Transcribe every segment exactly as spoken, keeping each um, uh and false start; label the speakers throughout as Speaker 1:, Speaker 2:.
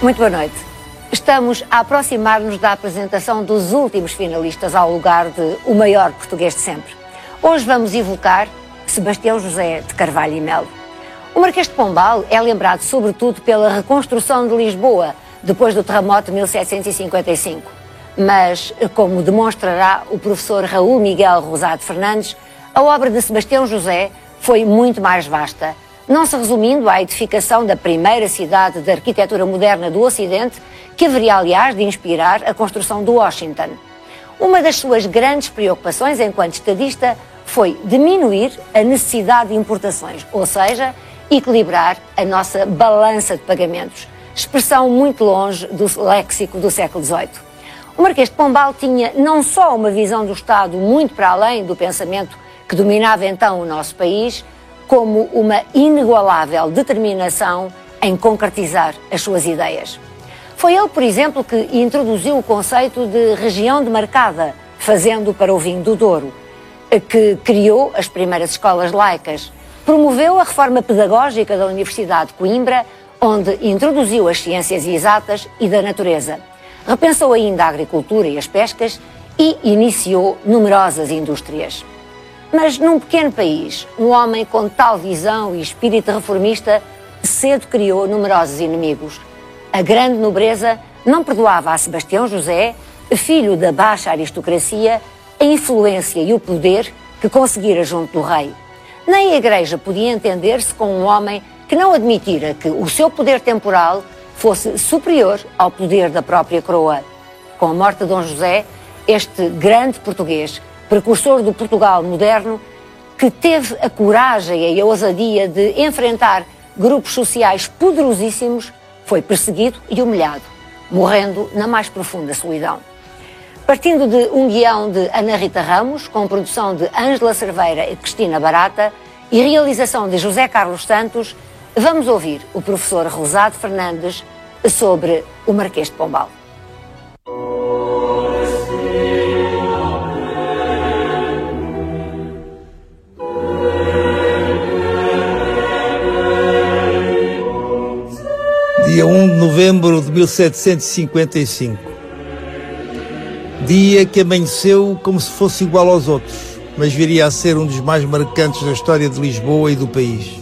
Speaker 1: Muito boa noite. Estamos a aproximar-nos da apresentação dos últimos finalistas ao lugar de o maior português de sempre. Hoje vamos evocar Sebastião José de Carvalho e Melo. O Marquês de Pombal é lembrado sobretudo pela reconstrução de Lisboa depois do terremoto de mil setecentos e cinquenta e cinco. Mas, como demonstrará o professor Raul Miguel Rosado Fernandes, a obra de Sebastião José foi muito mais vasta, não se resumindo à edificação da primeira cidade da arquitetura moderna do Ocidente, que haveria, aliás, de inspirar a construção do Washington. Uma das suas grandes preocupações enquanto estadista foi diminuir a necessidade de importações, ou seja, equilibrar a nossa balança de pagamentos, expressão muito longe do léxico do século dezoito. O Marquês de Pombal tinha não só uma visão do Estado muito para além do pensamento que dominava então o nosso país, como uma inigualável determinação em concretizar as suas ideias. Foi ele, por exemplo, que introduziu o conceito de região demarcada, fazendo para o vinho do Douro, que criou as primeiras escolas laicas, promoveu a reforma pedagógica da Universidade de Coimbra, onde introduziu as ciências exatas e da natureza, repensou ainda a agricultura e as pescas e iniciou numerosas indústrias. Mas num pequeno país, um homem com tal visão e espírito reformista cedo criou numerosos inimigos. A grande nobreza não perdoava a Sebastião José, filho da baixa aristocracia, a influência e o poder que conseguira junto do rei. Nem a Igreja podia entender-se com um homem que não admitira que o seu poder temporal fosse superior ao poder da própria coroa. Com a morte de Dom José, este grande português, precursor do Portugal moderno, que teve a coragem e a ousadia de enfrentar grupos sociais poderosíssimos, foi perseguido e humilhado, morrendo na mais profunda solidão. Partindo de um guião de Ana Rita Ramos, com produção de Ângela Cerveira e Cristina Barata e realização de José Carlos Santos, vamos ouvir o professor Rosado Fernandes sobre o Marquês de Pombal.
Speaker 2: Dia um de novembro de mil setecentos e cinquenta e cinco. Dia que amanheceu como se fosse igual aos outros, mas viria a ser um dos mais marcantes da história de Lisboa e do país.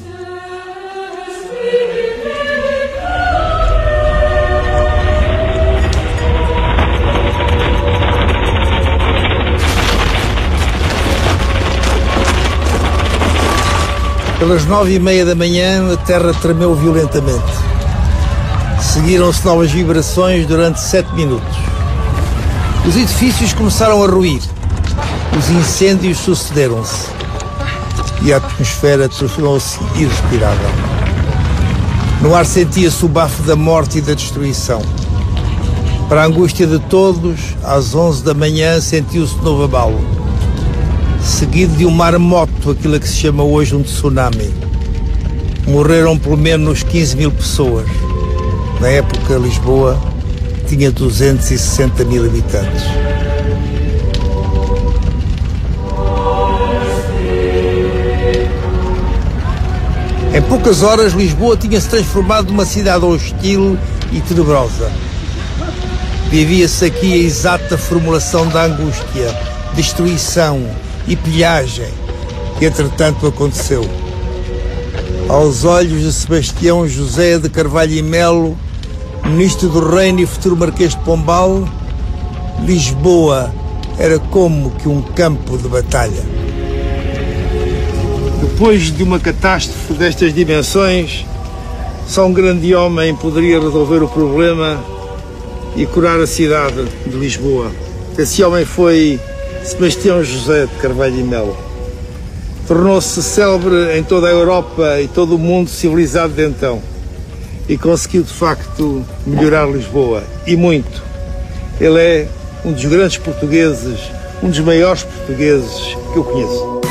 Speaker 2: Pelas nove e meia da manhã, a terra tremeu violentamente. Seguiram-se novas vibrações durante sete minutos. Os edifícios começaram a ruir. Os incêndios sucederam-se. E a atmosfera tornou-se irrespirável. No ar sentia-se o bafo da morte e da destruição. Para a angústia de todos, às onze da manhã sentiu-se de novo abalo, seguido de um maremoto, aquilo que se chama hoje um tsunami. Morreram pelo menos quinze mil pessoas. Na época, Lisboa tinha duzentos e sessenta mil habitantes. Em poucas horas, Lisboa tinha-se transformado numa cidade hostil e tenebrosa. Vivia-se aqui a exata formulação da angústia, destruição e pilhagem que, entretanto, aconteceu. Aos olhos de Sebastião José de Carvalho e Melo, ministro do Reino e futuro Marquês de Pombal, Lisboa era como que um campo de batalha. Depois de uma catástrofe destas dimensões, só um grande homem poderia resolver o problema e curar a cidade de Lisboa. Esse homem foi Sebastião José de Carvalho e Melo. Tornou-se célebre em toda a Europa e todo o mundo civilizado de então. E conseguiu, de facto, melhorar Lisboa. E muito. Ele é um dos grandes portugueses, um dos maiores portugueses que eu conheço.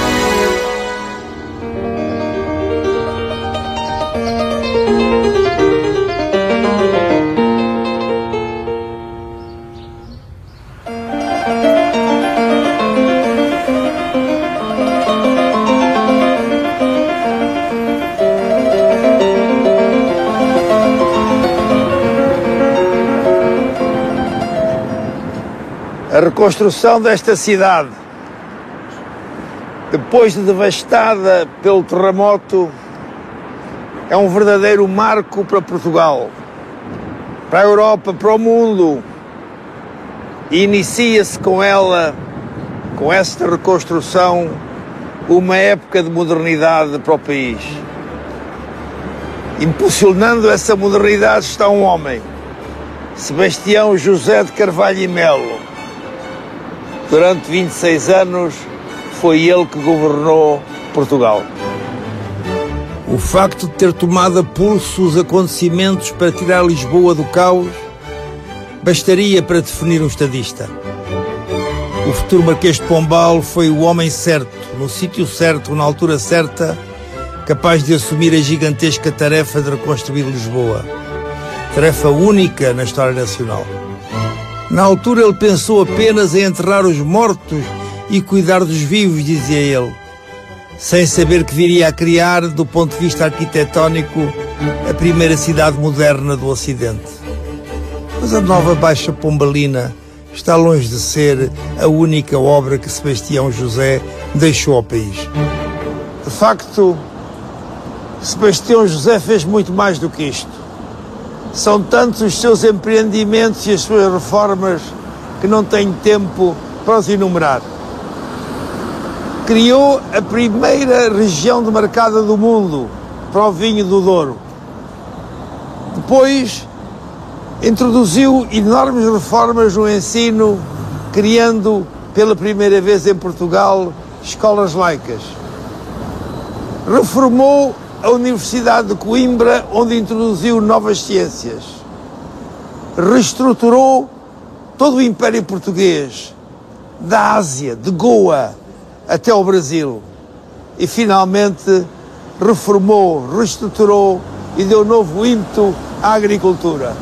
Speaker 3: Música
Speaker 2: A reconstrução desta cidade, depois de devastada pelo terremoto, é um verdadeiro marco para Portugal, para a Europa, para o mundo. E inicia-se com ela, com esta reconstrução, uma época de modernidade para o país. Impulsionando essa modernidade está um homem, Sebastião José de Carvalho e Melo. Durante vinte e seis anos foi ele que governou Portugal. O facto de ter tomado a pulso os acontecimentos para tirar Lisboa do caos bastaria para definir um estadista. O futuro Marquês de Pombal foi o homem certo, no sítio certo, na altura certa, capaz de assumir a gigantesca tarefa de reconstruir Lisboa. Tarefa única na história nacional. Na altura ele pensou apenas em enterrar os mortos e cuidar dos vivos, dizia ele, sem saber que viria a criar, do ponto de vista arquitetónico, a primeira cidade moderna do Ocidente. Mas a nova Baixa Pombalina está longe de ser a única obra que Sebastião José deixou ao país. De facto, Sebastião José fez muito mais do que isto. São tantos os seus empreendimentos e as suas reformas que não tenho tempo para os enumerar. Criou a primeira região demarcada do mundo para o vinho do Douro. Depois, introduziu enormes reformas no ensino, criando pela primeira vez em Portugal escolas laicas. Reformou a Universidade de Coimbra, onde introduziu novas ciências. Reestruturou todo o Império Português, da Ásia, de Goa, até ao Brasil. E, finalmente, reformou, reestruturou e deu novo ímpeto à agricultura.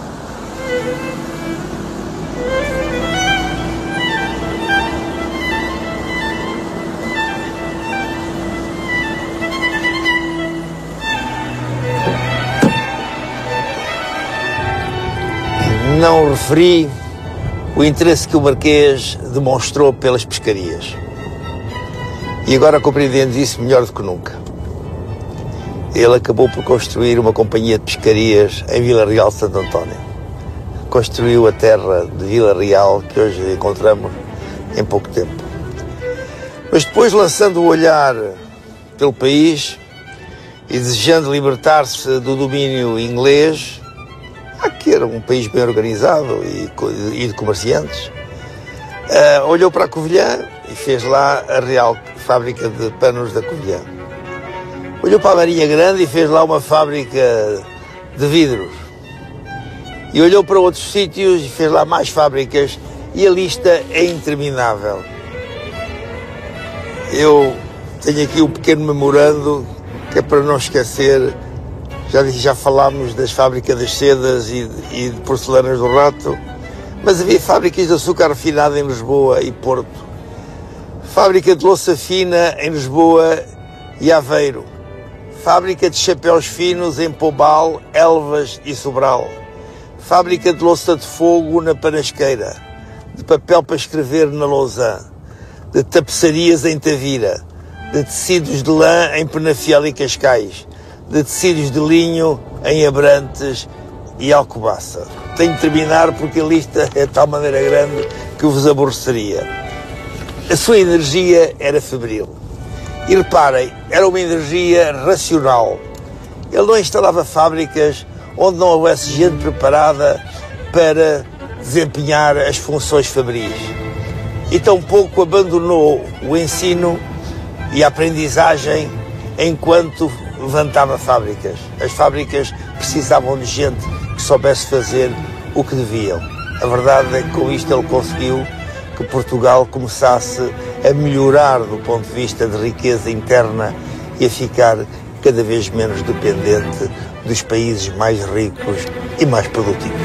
Speaker 2: Não referi o interesse que o Marquês demonstrou pelas pescarias. E agora compreendendo isso melhor do que nunca. Ele acabou por construir uma companhia de pescarias em Vila Real de Santo António. Construiu a terra de Vila Real que hoje encontramos em pouco tempo. Mas depois, lançando o olhar pelo país e desejando libertar-se do domínio inglês, que era um país bem organizado e, e de comerciantes, uh, olhou para a Covilhã e fez lá a Real Fábrica de Panos da Covilhã. Olhou para a Marinha Grande e fez lá uma fábrica de vidros. E olhou para outros sítios e fez lá mais fábricas, e a lista é interminável. Eu tenho aqui um pequeno memorando que é para não esquecer. Já, já falámos das fábricas das sedas e, e de porcelanas do Rato, mas havia fábricas de açúcar refinado em Lisboa e Porto, fábrica de louça fina em Lisboa e Aveiro, fábrica de chapéus finos em Pombal, Elvas e Sobral, fábrica de louça de fogo na Panasqueira, de papel para escrever na Lousã, de tapeçarias em Tavira, de tecidos de lã em Penafiel e Cascais, de tecidos de linho em Abrantes e Alcobaça. Tenho de terminar porque a lista é de tal maneira grande que vos aborreceria. A sua energia era febril. E reparem, era uma energia racional. Ele não instalava fábricas onde não houvesse gente preparada para desempenhar as funções febris. E tampouco abandonou o ensino e a aprendizagem enquanto levantava fábricas. As fábricas precisavam de gente que soubesse fazer o que deviam. A verdade é que com isto ele conseguiu que Portugal começasse a melhorar do ponto de vista de riqueza interna e a ficar cada vez menos dependente dos países mais ricos e mais produtivos.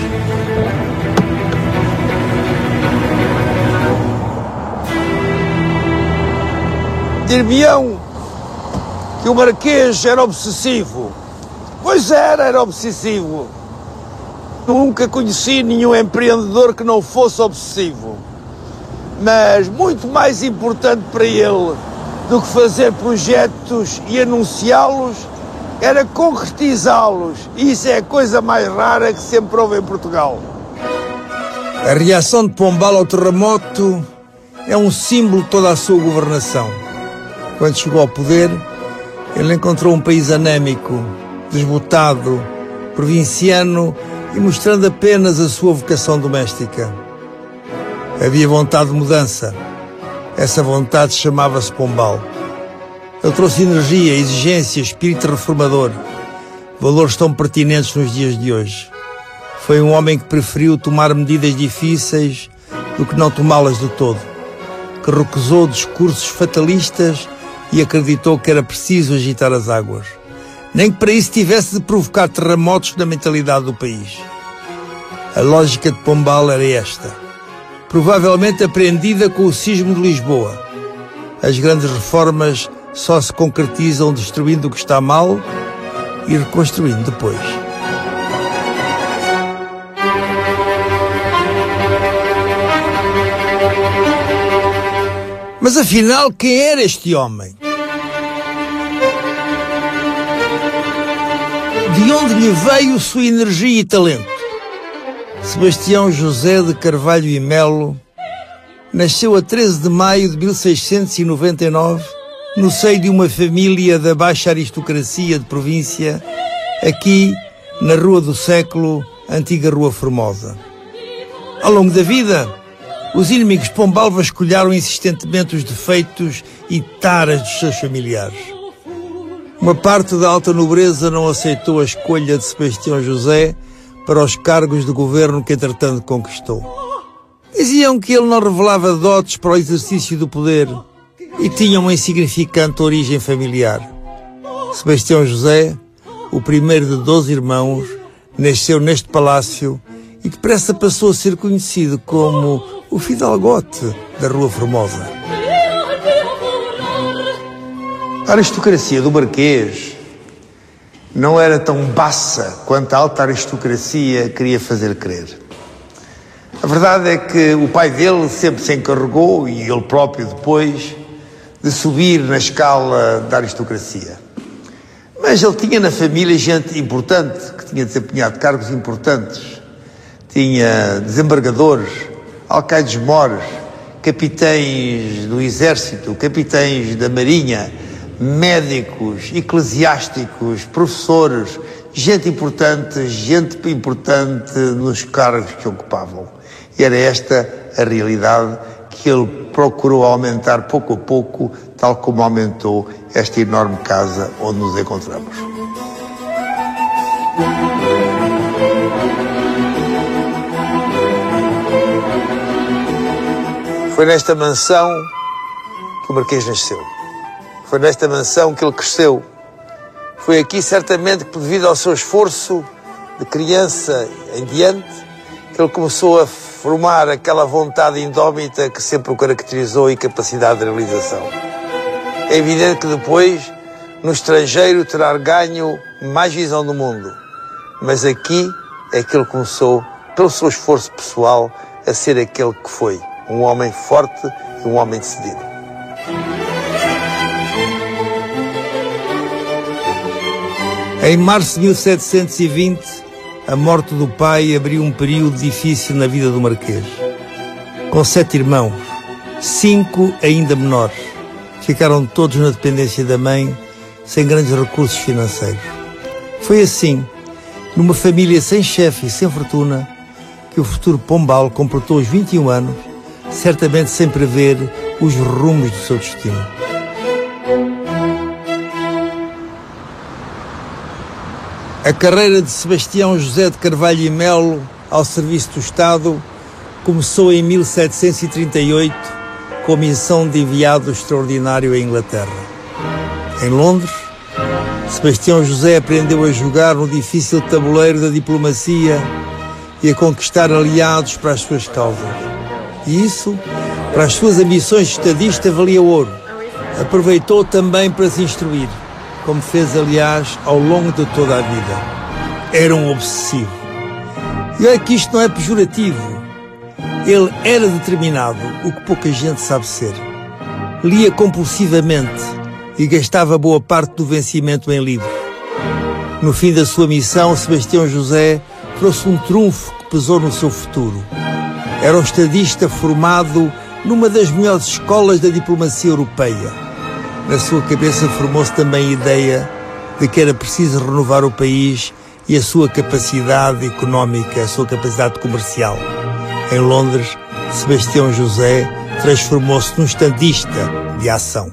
Speaker 2: Dir-me-ão que o Marquês era obsessivo. Pois era, era obsessivo. Nunca conheci nenhum empreendedor que não fosse obsessivo. Mas muito mais importante para ele do que fazer projetos e anunciá-los era concretizá-los. E isso é a coisa mais rara que sempre houve em Portugal. A reação de Pombal ao terremoto é um símbolo de toda a sua governação. Quando chegou ao poder, ele encontrou um país anémico, desbotado, provinciano e mostrando apenas a sua vocação doméstica. Havia vontade de mudança. Essa vontade chamava-se Pombal. Ele trouxe energia, exigência, espírito reformador, valores tão pertinentes nos dias de hoje. Foi um homem que preferiu tomar medidas difíceis do que não tomá-las de todo, que recusou discursos fatalistas e acreditou que era preciso agitar as águas, nem que para isso tivesse de provocar terremotos na mentalidade do país. A lógica de Pombal era esta, provavelmente aprendida com o sismo de Lisboa. As grandes reformas só se concretizam destruindo o que está mal e reconstruindo depois. Mas afinal, quem era este homem? De onde lhe veio sua energia e talento? Sebastião José de Carvalho e Melo nasceu a treze de maio de mil seiscentos e noventa e nove no seio de uma família da baixa aristocracia de província, aqui na Rua do Século, antiga Rua Formosa. Ao longo da vida, os inimigos de Pombal vasculharam insistentemente os defeitos e taras dos seus familiares. Uma parte da alta nobreza não aceitou a escolha de Sebastião José para os cargos de governo que entretanto conquistou. Diziam que ele não revelava dotes para o exercício do poder e tinha uma insignificante origem familiar. Sebastião José, o primeiro de doze irmãos, nasceu neste palácio e depressa passou a ser conhecido como o Fidalgote da Rua Formosa. A aristocracia do Marquês não era tão baça quanto a alta aristocracia queria fazer crer. A verdade é que o pai dele sempre se encarregou, e ele próprio depois, de subir na escala da aristocracia. Mas ele tinha na família gente importante, que tinha desempenhado cargos importantes. Tinha desembargadores, alcaides-mores, capitães do exército, capitães da marinha, médicos, eclesiásticos, professores, gente importante, gente importante nos cargos que ocupavam. E era esta a realidade que ele procurou aumentar pouco a pouco, tal como aumentou esta enorme casa onde nos encontramos. Foi nesta mansão que o Marquês nasceu. Foi nesta mansão que ele cresceu. Foi aqui, certamente, que devido ao seu esforço de criança em diante, que ele começou a formar aquela vontade indómita que sempre o caracterizou e capacidade de realização. É evidente que depois, no estrangeiro, terá ganho mais visão do mundo. Mas aqui é que ele começou, pelo seu esforço pessoal, a ser aquele que foi. Um homem forte e um homem decidido. Em março de mil setecentos e vinte, a morte do pai abriu um período difícil na vida do Marquês. Com sete irmãos, cinco ainda menores, ficaram todos na dependência da mãe, sem grandes recursos financeiros. Foi assim, numa família sem chefe e sem fortuna, que o futuro Pombal completou os vinte e um anos, certamente sem prever os rumos do seu destino. A carreira de Sebastião José de Carvalho e Melo ao serviço do Estado começou em mil setecentos e trinta e oito com a missão de enviado extraordinário à Inglaterra. Em Londres, Sebastião José aprendeu a jogar no difícil tabuleiro da diplomacia e a conquistar aliados para as suas causas. E isso, para as suas ambições de estadista, valia ouro. Aproveitou também para se instruir, como fez, aliás, ao longo de toda a vida. Era um obsessivo. E olha que isto não é pejorativo. Ele era determinado, o que pouca gente sabe ser. Lia compulsivamente e gastava boa parte do vencimento em livros. No fim da sua missão, Sebastião José trouxe um trunfo que pesou no seu futuro. Era um estadista formado numa das melhores escolas da diplomacia europeia. Na sua cabeça formou-se também a ideia de que era preciso renovar o país e a sua capacidade económica, a sua capacidade comercial. Em Londres, Sebastião José transformou-se num estadista de ação.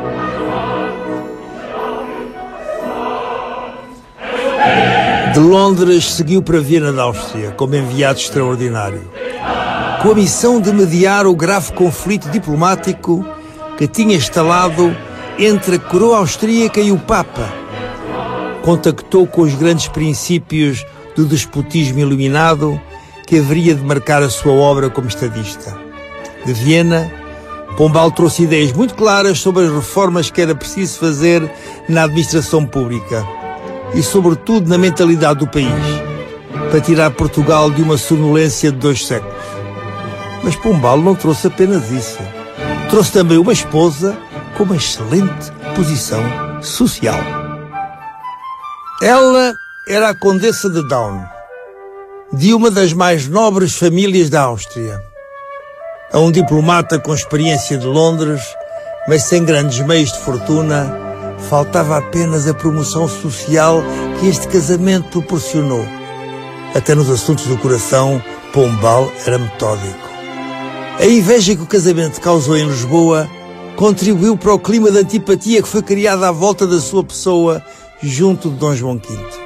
Speaker 2: De Londres seguiu para Viena da Áustria como enviado extraordinário, com a missão de mediar o grave conflito diplomático que tinha instalado entre a coroa austríaca e o Papa. Contactou com os grandes princípios do despotismo iluminado que haveria de marcar a sua obra como estadista. De Viena, Pombal trouxe ideias muito claras sobre as reformas que era preciso fazer na administração pública e, sobretudo, na mentalidade do país, para tirar Portugal de uma sonolência de dois séculos. Mas Pombal não trouxe apenas isso. Trouxe também uma esposa com uma excelente posição social. Ela era a Condessa de Daun, de uma das mais nobres famílias da Áustria. A um diplomata com experiência de Londres, mas sem grandes meios de fortuna, faltava apenas a promoção social que este casamento proporcionou. Até nos assuntos do coração, Pombal era metódico. A inveja que o casamento causou em Lisboa contribuiu para o clima de antipatia que foi criado à volta da sua pessoa junto de Dom João quinto.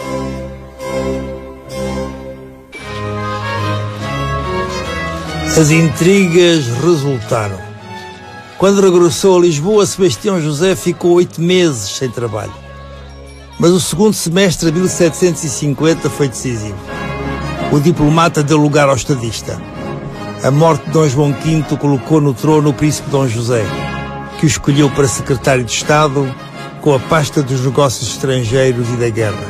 Speaker 2: As intrigas resultaram. Quando regressou a Lisboa, Sebastião José ficou oito meses sem trabalho. Mas o segundo semestre de mil setecentos e cinquenta foi decisivo. O diplomata deu lugar ao estadista. A morte de Dom João quinto colocou no trono o príncipe Dom José, que o escolheu para secretário de Estado com a pasta dos negócios estrangeiros e da guerra.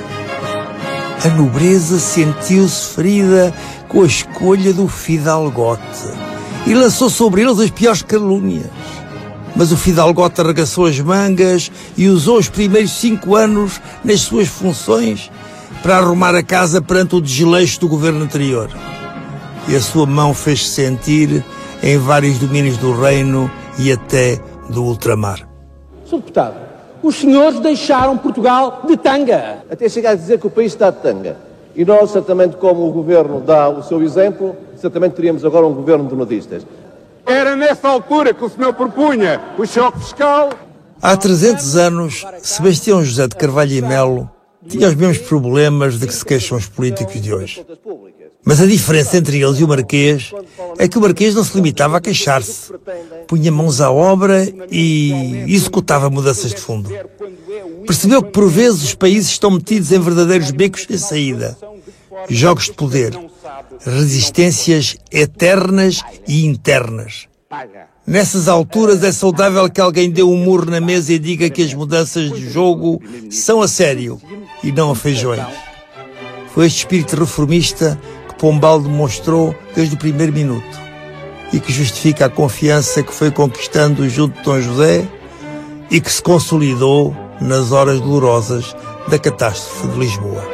Speaker 2: A nobreza sentiu-se ferida com a escolha do fidalgote e lançou sobre eles as piores calúnias. Mas o fidalgote arregaçou as mangas e usou os primeiros cinco anos nas suas funções para arrumar a casa perante o desleixo do governo anterior. E a sua mão fez-se sentir em vários domínios do reino e até do ultramar.
Speaker 3: senhor Deputado, os senhores deixaram Portugal de tanga.
Speaker 4: Até chegar a dizer que o país está de tanga. E nós, certamente, como o governo dá o seu exemplo, certamente teríamos agora um governo de nudistas.
Speaker 5: Era nessa altura que o senhor propunha o choque fiscal.
Speaker 2: Há trezentos anos, Sebastião José de Carvalho e Melo tinha os mesmos problemas de que se queixam os políticos de hoje. Mas a diferença entre eles e o Marquês é que o Marquês não se limitava a queixar-se. Punha mãos à obra e executava mudanças de fundo. Percebeu que por vezes os países estão metidos em verdadeiros becos sem saída. Jogos de poder. Resistências eternas e internas. Nessas alturas é saudável que alguém dê um murro na mesa e diga que as mudanças de jogo são a sério e não a feijões. Foi este espírito reformista que Pombal demonstrou desde o primeiro minuto e que justifica a confiança que foi conquistando junto de Dom José e que se consolidou nas horas dolorosas da catástrofe de Lisboa.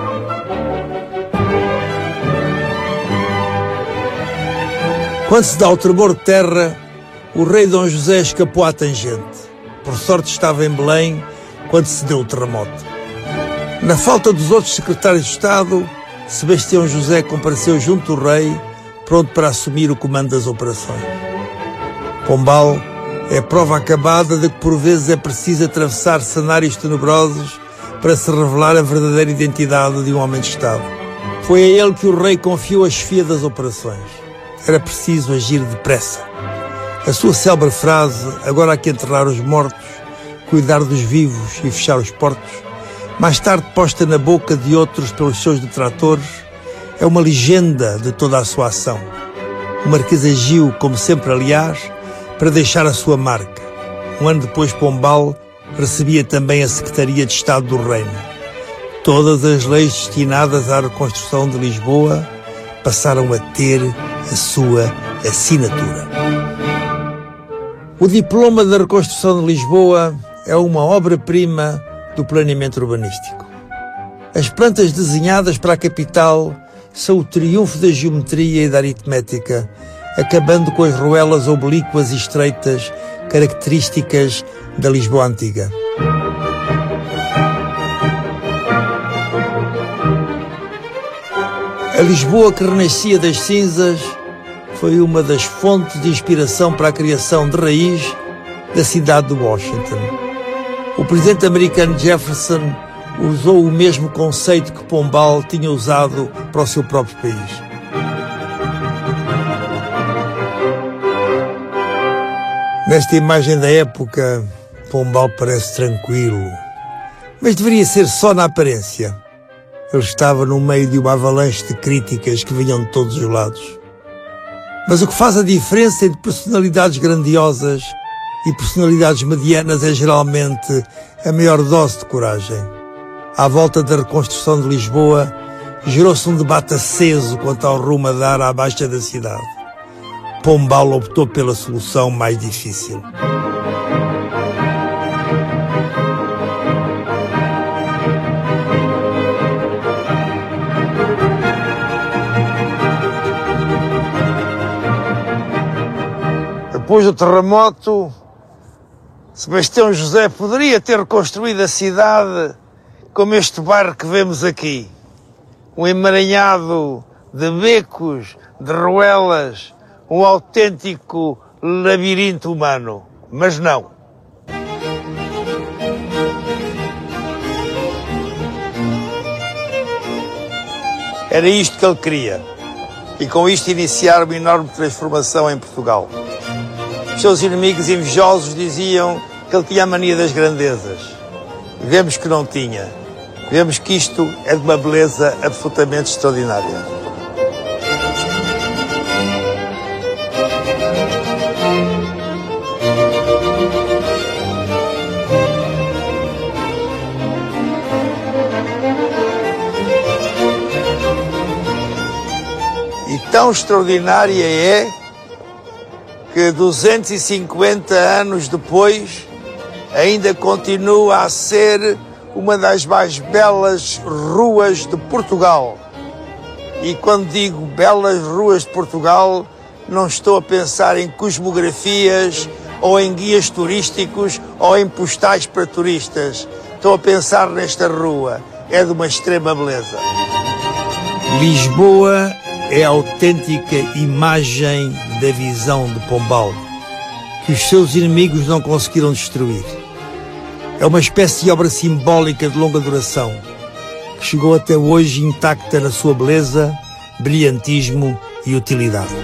Speaker 2: Quando se dá o tremor de terra, o rei Dom José escapou à tangente. Por sorte estava em Belém quando se deu o terremoto. Na falta dos outros secretários de Estado, Sebastião José compareceu junto do rei, pronto para assumir o comando das operações. Pombal é prova acabada de que por vezes é preciso atravessar cenários tenebrosos para se revelar a verdadeira identidade de um homem de Estado. Foi a ele que o rei confiou a chefia das operações. Era preciso agir depressa. A sua célebre frase, agora há que enterrar os mortos, cuidar dos vivos e fechar os portos, mais tarde posta na boca de outros pelos seus detratores, é uma legenda de toda a sua ação. O Marquês agiu, como sempre aliás, para deixar a sua marca. Um ano depois, Pombal recebia também a Secretaria de Estado do Reino. Todas as leis destinadas à reconstrução de Lisboa passaram a ter a sua assinatura. O diploma da reconstrução de Lisboa é uma obra-prima do planeamento urbanístico. As plantas desenhadas para a capital são o triunfo da geometria e da aritmética, acabando com as ruelas oblíquas e estreitas características da Lisboa antiga. A Lisboa que renascia das cinzas foi uma das fontes de inspiração para a criação de raiz da cidade de Washington. O presidente americano Jefferson usou o mesmo conceito que Pombal tinha usado para o seu próprio país. Nesta imagem da época, Pombal parece tranquilo, mas deveria ser só na aparência. Ele estava no meio de uma avalanche de críticas que vinham de todos os lados. Mas o que faz a diferença entre personalidades grandiosas e personalidades medianas é geralmente a maior dose de coragem. À volta da reconstrução de Lisboa, gerou-se um debate aceso quanto ao rumo a dar à baixa da cidade. Pombal optou pela solução mais difícil. Depois do terremoto, Sebastião José poderia ter reconstruído a cidade como este bairro que vemos aqui. Um emaranhado de becos, de ruelas, um autêntico labirinto humano. Mas não. Era isto que ele queria. E com isto iniciar uma enorme transformação em Portugal. Os seus inimigos invejosos diziam que ele tinha a mania das grandezas. E vemos que não tinha. Vemos que isto é de uma beleza absolutamente extraordinária. E tão extraordinária é que duzentos e cinquenta anos depois ainda continua a ser uma das mais belas ruas de Portugal. E quando digo belas ruas de Portugal, não estou a pensar em cosmografias ou em guias turísticos ou em postais para turistas. Estou a pensar nesta rua. É de uma extrema beleza. Lisboa é a autêntica imagem da visão de Pombal, que os seus inimigos não conseguiram destruir. É uma espécie de obra simbólica de longa duração, que chegou até hoje intacta na sua beleza, brilhantismo e utilidade.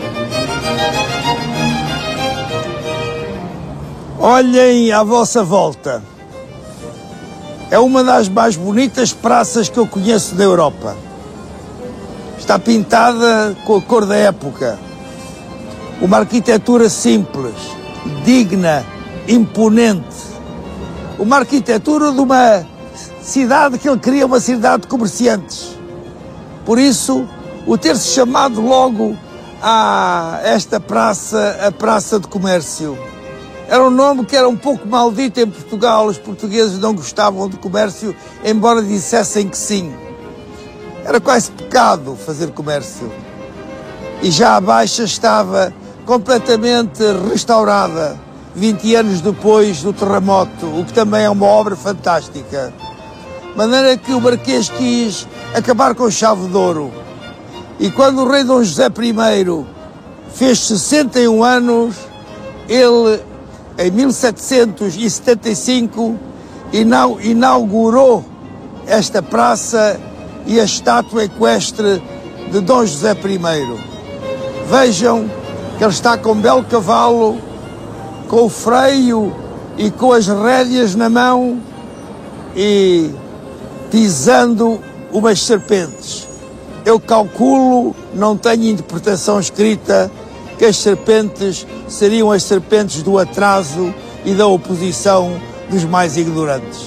Speaker 2: Olhem à vossa volta. É uma das mais bonitas praças que eu conheço da Europa. Está pintada com a cor da época. Uma arquitetura simples, digna, imponente. Uma arquitetura de uma cidade que ele queria, uma cidade de comerciantes. Por isso, o ter-se chamado logo a esta praça, a Praça de Comércio. Era um nome que era um pouco maldito em Portugal. Os portugueses não gostavam de comércio, embora dissessem que sim. Era quase pecado fazer comércio. E já a Baixa estava completamente restaurada, vinte anos depois do terremoto, o que também é uma obra fantástica. De maneira que o Marquês quis acabar com chave de ouro. E quando o rei Dom José I fez sessenta e um anos, ele, em mil setecentos e setenta e cinco, inaugurou esta praça e a estátua equestre de Dom José I. Vejam que ele está com um belo cavalo, com o freio e com as rédeas na mão e pisando umas serpentes. Eu calculo, não tenho interpretação escrita, que as serpentes seriam as serpentes do atraso e da oposição dos mais ignorantes.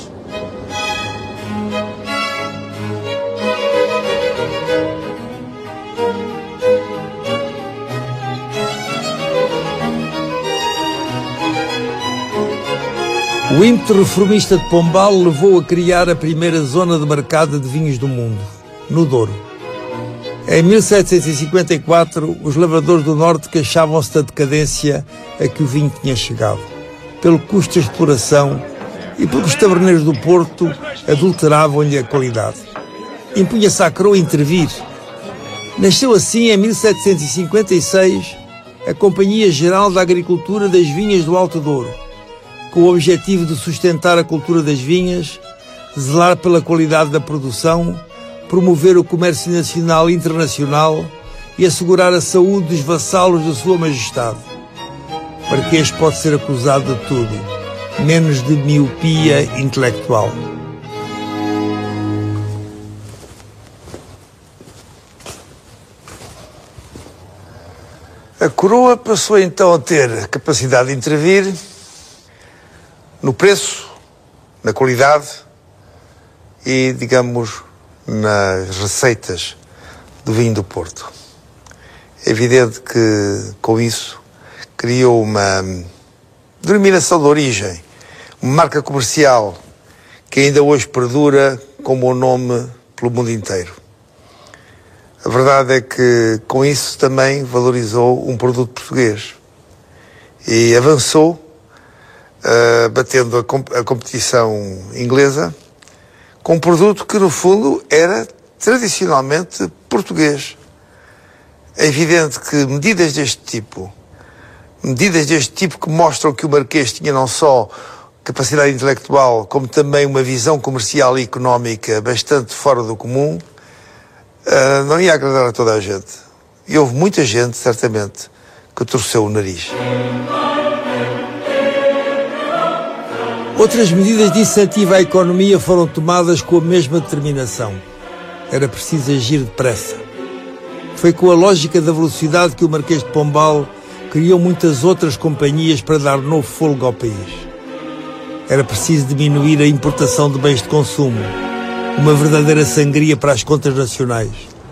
Speaker 2: O ímpeto reformista de Pombal levou a criar a primeira zona de mercado de vinhos do mundo, no Douro. Em mil setecentos e cinquenta e quatro, os lavradores do Norte queixavam-se da decadência a que o vinho tinha chegado, pelo custo de exploração e porque os taberneiros do Porto adulteravam-lhe a qualidade. Impunha-se à coroa intervir. Nasceu assim, em mil setecentos e cinquenta e seis, a Companhia Geral da Agricultura das Vinhas do Alto Douro, com o objetivo de sustentar a cultura das vinhas, zelar pela qualidade da produção, promover o comércio nacional e internacional e assegurar a saúde dos vassalos de Sua Majestade. Marquês pode ser acusado de tudo, menos de miopia intelectual. A coroa passou então a ter a capacidade de intervir no preço, na qualidade e, digamos, nas receitas do vinho do Porto. É evidente que, com isso, criou uma denominação de origem, uma marca comercial que ainda hoje perdura com o nome pelo mundo inteiro. A verdade é que, com isso, também valorizou um produto português e avançou, Uh, batendo a, comp a competição inglesa, com um produto que, no fundo, era tradicionalmente português. É evidente que medidas deste tipo, medidas deste tipo que mostram que o Marquês tinha não só capacidade intelectual, como também uma visão comercial e económica bastante fora do comum, uh, não ia agradar a toda a gente. E houve muita gente, certamente, que torceu o nariz. Outras medidas de incentivo à economia foram tomadas com a mesma determinação. Era preciso agir depressa. Foi com a lógica da velocidade que o Marquês de Pombal criou muitas outras companhias para dar novo fôlego ao país. Era preciso diminuir a importação de bens de consumo, uma verdadeira sangria para as contas nacionais.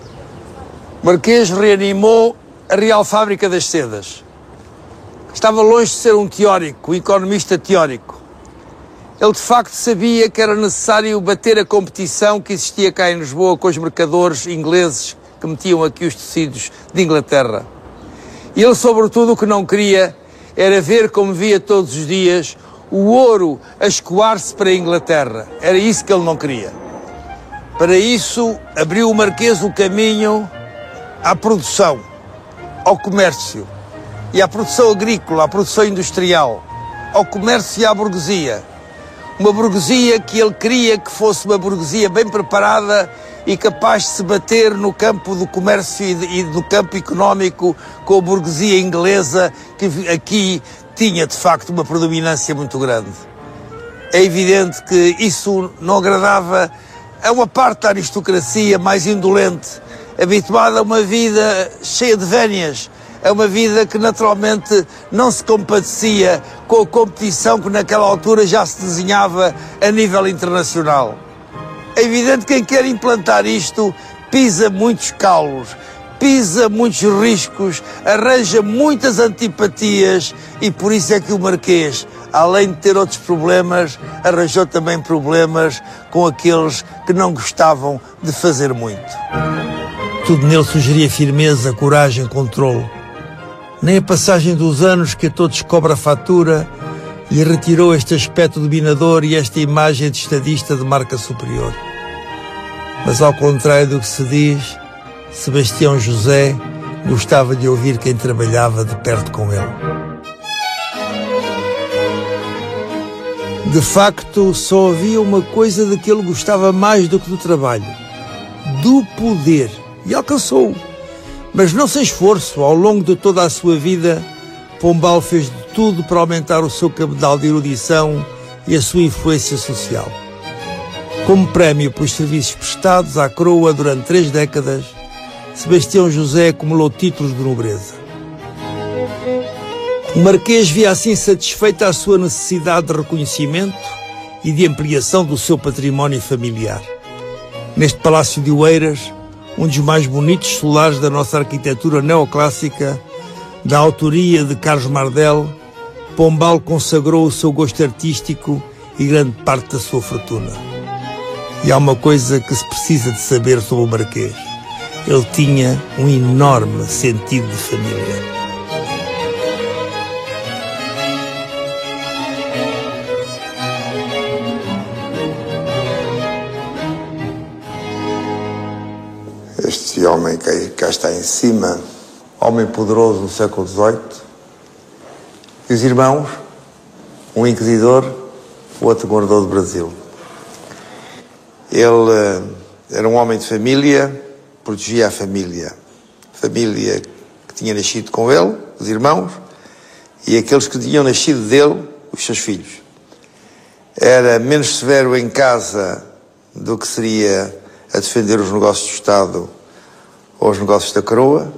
Speaker 6: O Marquês reanimou a Real Fábrica das Sedas. Estava longe de ser um teórico, um economista teórico. Ele, de facto, sabia que era necessário bater a competição que existia cá em Lisboa com os mercadores ingleses que metiam aqui os tecidos de Inglaterra. E ele, sobretudo, o que não queria era ver, como via todos os dias, o ouro a escoar-se para a Inglaterra. Era isso que ele não queria. Para isso, abriu o Marquês o caminho à produção, ao comércio, e à produção agrícola, à produção industrial, ao comércio e à burguesia. Uma burguesia que ele queria que fosse uma burguesia bem preparada e capaz de se bater no campo do comércio e, de, e do campo económico com a burguesia inglesa, que aqui tinha de facto uma predominância muito grande. É evidente que isso não agradava a uma parte da aristocracia mais indolente, habituada a uma vida cheia de vénias, a uma vida que naturalmente não se compadecia com a competição que naquela altura já se desenhava a nível internacional. É evidente que quem quer implantar isto pisa muitos caulos, pisa muitos riscos, arranja muitas antipatias e por isso é que o Marquês, além de ter outros problemas, arranjou também problemas com aqueles que não gostavam de fazer muito.
Speaker 2: Tudo nele sugeria firmeza, coragem, controle. Nem a passagem dos anos que a todos cobra a fatura lhe retirou este aspecto dominador e esta imagem de estadista de marca superior. Mas ao contrário do que se diz, Sebastião José gostava de ouvir quem trabalhava de perto com ele. De facto, só havia uma coisa de que ele gostava mais do que do trabalho: do poder. E alcançou-o. Mas não sem esforço. Ao longo de toda a sua vida, Pombal fez de tudo para aumentar o seu cabedal de erudição e a sua influência social. Como prémio pelos serviços prestados à coroa durante três décadas, Sebastião José acumulou títulos de nobreza. O Marquês via assim satisfeita a sua necessidade de reconhecimento e de ampliação do seu património familiar. Neste Palácio de Oeiras, um dos mais bonitos solares da nossa arquitetura neoclássica, da autoria de Carlos Mardel, Pombal consagrou o seu gosto artístico e grande parte da sua fortuna. E há uma coisa que se precisa de saber sobre o Marquês. Ele tinha um enorme sentido de família.
Speaker 7: Este homem que cá está em cima, homem poderoso do século dezoito, e os irmãos, um inquisidor, o outro governador do Brasil. Ele era um homem de família, protegia a família. Família que tinha nascido com ele, os irmãos, e aqueles que tinham nascido dele, os seus filhos. Era menos severo em casa do que seria a defender os negócios do Estado ou os negócios da coroa,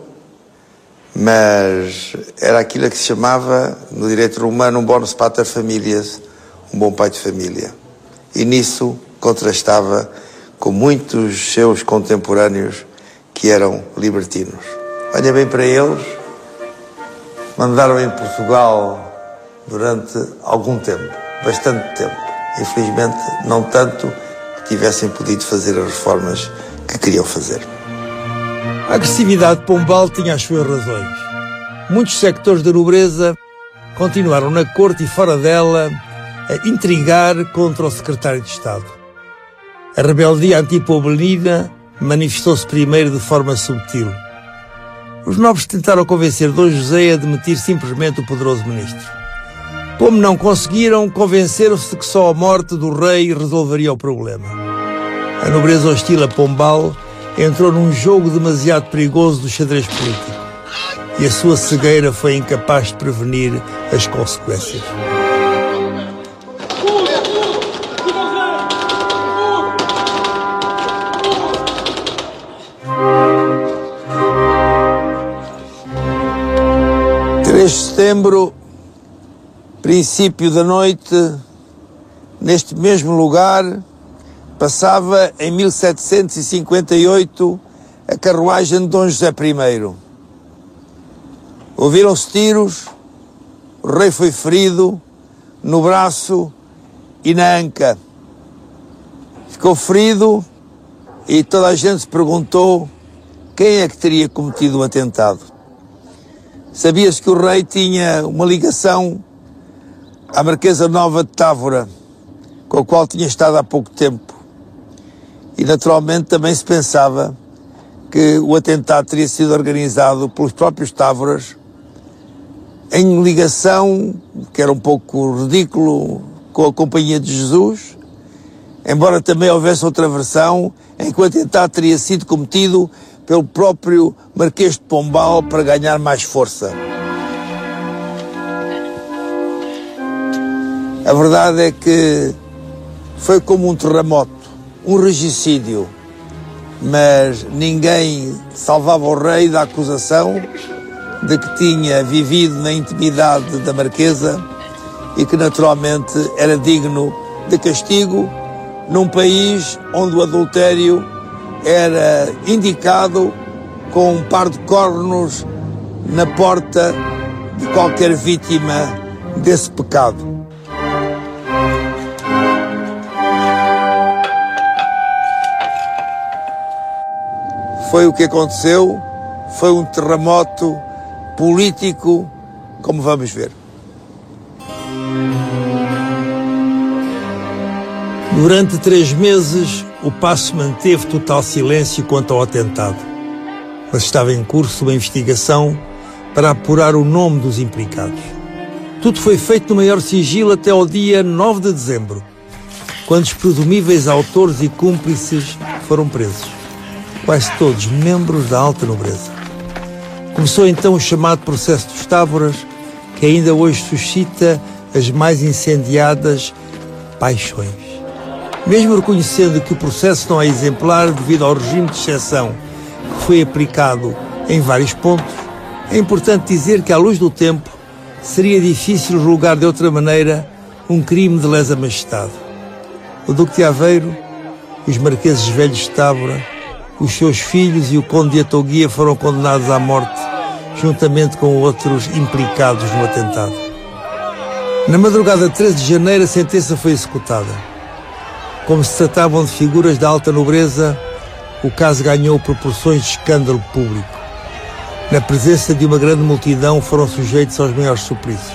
Speaker 7: mas era aquilo que se chamava, no direito romano, um bonus pater familias, um bom pai de família. E nisso contrastava com muitos seus contemporâneos que eram libertinos. Olha bem para eles, mandaram em Portugal durante algum tempo, bastante tempo. Infelizmente, não tanto que tivessem podido fazer as reformas que queriam fazer.
Speaker 2: A agressividade de Pombal tinha as suas razões. Muitos sectores da nobreza continuaram na corte e fora dela a intrigar contra o secretário de Estado. A rebeldia antipobelina manifestou-se primeiro de forma subtil. Os nobres tentaram convencer Dom José a demitir simplesmente o poderoso ministro. Como não conseguiram, convenceram-se de que só a morte do rei resolveria o problema. A nobreza hostil a Pombal entrou num jogo demasiado perigoso do xadrez político e a sua cegueira foi incapaz de prevenir as consequências.
Speaker 6: três de setembro, princípio da noite, neste mesmo lugar, passava em mil setecentos e cinquenta e oito a carruagem de Dom José I. Ouviram-se tiros, o rei foi ferido no braço e na anca. Ficou ferido e toda a gente se perguntou quem é que teria cometido o atentado. Sabia-se que o rei tinha uma ligação à Marquesa Nova de Távora, com a qual tinha estado há pouco tempo. E naturalmente também se pensava que o atentado teria sido organizado pelos próprios Távoras, em ligação, que era um pouco ridículo, com a Companhia de Jesus, embora também houvesse outra versão em que o atentado teria sido cometido pelo próprio Marquês de Pombal para ganhar mais força. A verdade é que foi como um terremoto, um regicídio, mas ninguém salvava o rei da acusação de que tinha vivido na intimidade da Marquesa e que naturalmente era digno de castigo num país onde o adultério era indicado com um par de cornos na porta de qualquer vítima desse pecado. Foi o que aconteceu, foi um terremoto político, como vamos ver.
Speaker 2: Durante três meses, o paço manteve total silêncio quanto ao atentado, mas estava em curso uma investigação para apurar o nome dos implicados. Tudo foi feito no maior sigilo até ao dia nove de dezembro, quando os presumíveis autores e cúmplices foram presos, quase todos membros da alta nobreza. Começou então o chamado processo dos Távoras, que ainda hoje suscita as mais incendiadas paixões. Mesmo reconhecendo que o processo não é exemplar devido ao regime de exceção que foi aplicado em vários pontos, é importante dizer que, à luz do tempo, seria difícil julgar de outra maneira um crime de lesa majestade. O Duque de Aveiro, os Marqueses Velhos de Távora, os seus filhos e o Conde de Atouguia foram condenados à morte, juntamente com outros implicados no atentado. Na madrugada de treze de janeiro, a sentença foi executada. Como se tratavam de figuras de alta nobreza, o caso ganhou proporções de escândalo público. Na presença de uma grande multidão, foram sujeitos aos maiores suplícios.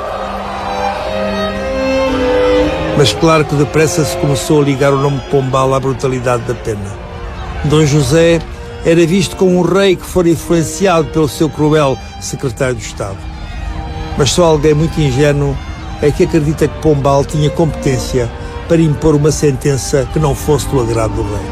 Speaker 2: Mas claro que depressa se começou a ligar o nome de Pombal à brutalidade da pena. Dom José era visto como um rei que fora influenciado pelo seu cruel secretário de Estado. Mas só alguém muito ingênuo é que acredita que Pombal tinha competência para impor uma sentença que não fosse do agrado do rei.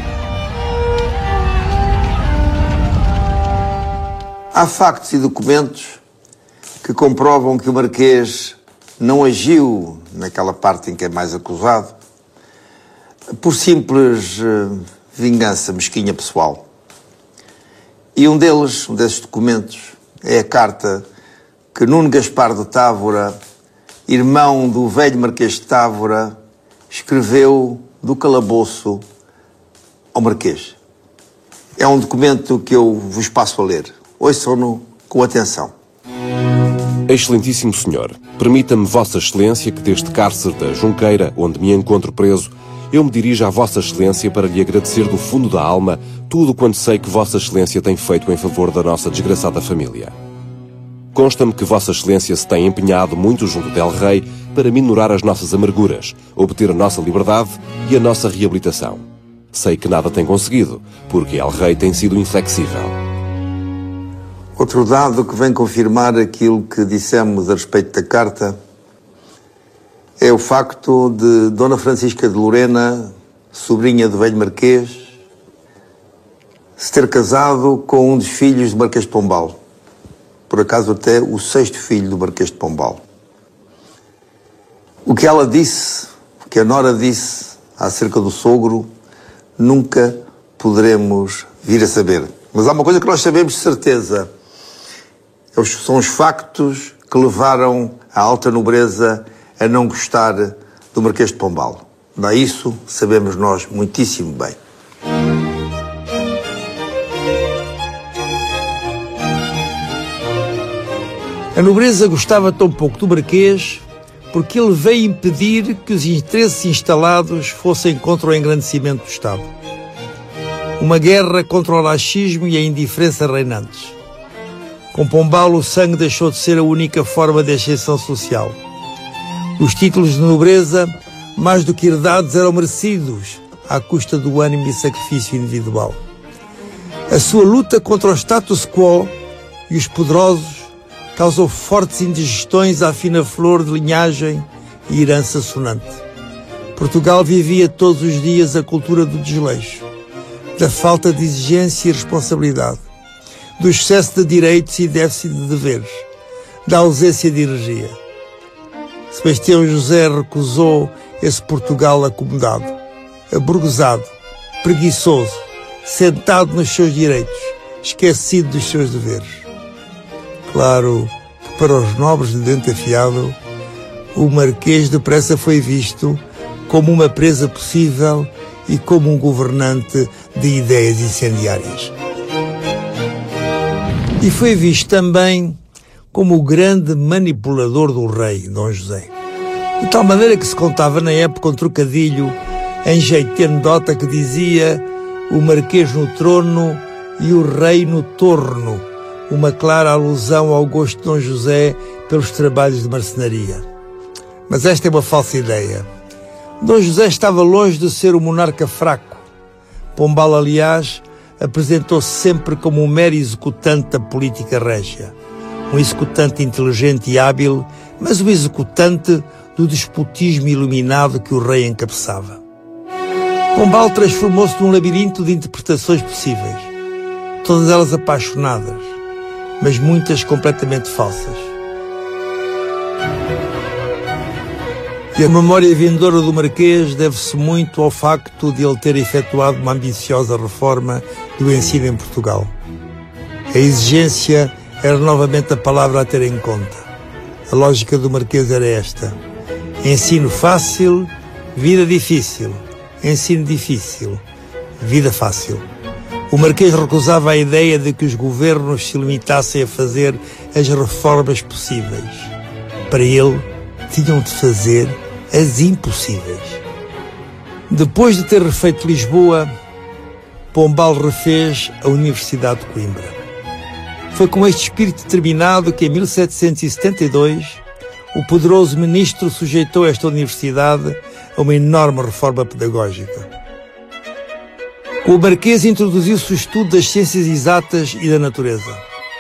Speaker 7: Há factos e documentos que comprovam que o Marquês não agiu naquela parte em que é mais acusado por simples uh, vingança mesquinha pessoal. E um deles, um desses documentos, é a carta que Nuno Gaspar de Távora, irmão do velho Marquês de Távora, escreveu do calabouço ao Marquês. É um documento que eu vos passo a ler. Ouçam-no com atenção.
Speaker 8: Excelentíssimo Senhor, permita-me Vossa Excelência que deste cárcere da Junqueira, onde me encontro preso, eu me dirijo à Vossa Excelência para lhe agradecer do fundo da alma tudo quanto sei que Vossa Excelência tem feito em favor da nossa desgraçada família. Consta-me que Vossa Excelência se tem empenhado muito junto del Rei para minorar as nossas amarguras, obter a nossa liberdade e a nossa reabilitação. Sei que nada tem conseguido, porque El Rei tem sido inflexível.
Speaker 7: Outro dado que vem confirmar aquilo que dissemos a respeito da carta é o facto de Dona Francisca de Lorena, sobrinha do velho Marquês, se ter casado com um dos filhos do Marquês de Pombal. Por acaso até o sexto filho do Marquês de Pombal. O que ela disse, o que a Nora disse acerca do sogro, nunca poderemos vir a saber. Mas há uma coisa que nós sabemos de certeza. São os factos que levaram a alta nobreza a não gostar do Marquês de Pombal. Daí isso sabemos nós muitíssimo bem.
Speaker 2: A nobreza gostava tão pouco do Marquês porque ele veio impedir que os interesses instalados fossem contra o engrandecimento do Estado. Uma guerra contra o laxismo e a indiferença reinantes. Com Pombal, o sangue deixou de ser a única forma de ascensão social. Os títulos de nobreza, mais do que herdados, eram merecidos à custa do ânimo e sacrifício individual. A sua luta contra o status quo e os poderosos causou fortes indigestões à fina flor de linhagem e herança sonante. Portugal vivia todos os dias a cultura do desleixo, da falta de exigência e responsabilidade, do excesso de direitos e déficit de deveres, da ausência de energia. Sebastião José recusou esse Portugal acomodado, aburguesado, preguiçoso, sentado nos seus direitos, esquecido dos seus deveres. Claro que para os nobres de dente afiado, o Marquês depressa foi visto como uma presa possível e como um governante de ideias incendiárias. E foi visto também como o grande manipulador do rei, Dom José. De tal maneira que se contava na época um trocadilho em jeito de anedota que dizia o Marquês no trono e o rei no torno, uma clara alusão ao gosto de Dom José pelos trabalhos de marcenaria. Mas esta é uma falsa ideia. Dom José estava longe de ser um monarca fraco. Pombal, aliás, apresentou-se sempre como um mero executante da política régia. Um executante inteligente e hábil, mas um executante do despotismo iluminado que o rei encabeçava. Pombal transformou-se num labirinto de interpretações possíveis, todas elas apaixonadas, mas muitas completamente falsas. E a memória vindoura do Marquês deve-se muito ao facto de ele ter efetuado uma ambiciosa reforma do ensino em Portugal. A exigência era novamente a palavra a ter em conta. A lógica do Marquês era esta: ensino fácil, vida difícil. Ensino difícil, vida fácil. O Marquês recusava a ideia de que os governos se limitassem a fazer as reformas possíveis. Para ele, tinham de fazer as impossíveis. Depois de ter refeito Lisboa, Pombal refez a Universidade de Coimbra. Foi com este espírito determinado que, em mil setecentos e setenta e dois, o poderoso ministro sujeitou esta universidade a uma enorme reforma pedagógica. O Marquês introduziu-se o estudo das ciências exatas e da natureza.